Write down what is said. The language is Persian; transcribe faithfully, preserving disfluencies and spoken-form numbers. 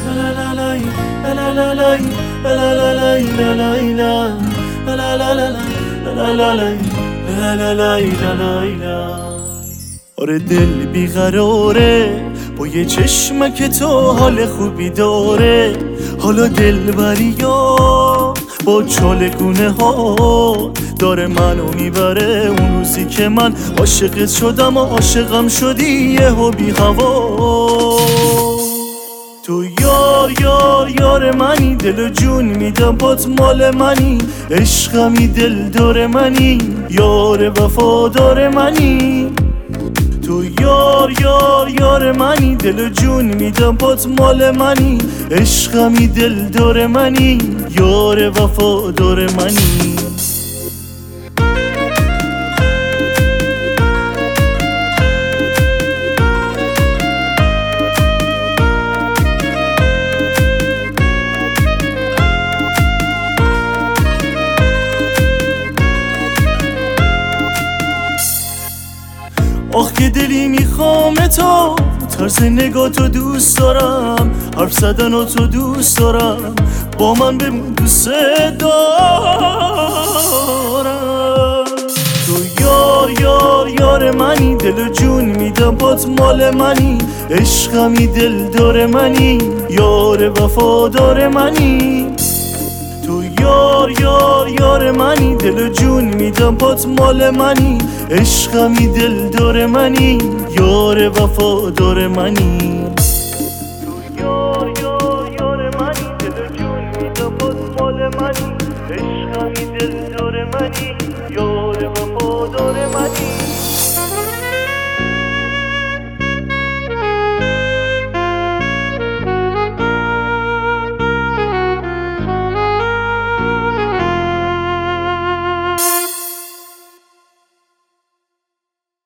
آره دل بیقراره با یه چشمک تو حال خوبی داره، حالا دل بریا با چالگونه ها داره منو میبره. اون روزی که من عاشقت شدم و عاشقم شدی یهو بی هوا. تو یار یار یار منی، دل و جون میدم پات مال منی، عشقمی دل داره منی، یار وفادار منی. تو یار یار یار منی، دل و جون میدم پات مال منی، عشقمی دل داره منی، یار وفادار منی. آخ که دلی میخوام تو، طرز نگاه تو دوست دارم، حرف زدن و تو دوست دارم، با من بمون دوست دارم. تو یار یار یار منی، دل و جون میدم پات مال منی، عشقمی دل داره منی، یار وفادار منی. تو یار یار یار منی، دل و جون میدم پات مال منی، عشقمی دل داره منی، یار وفادار منی. تو یار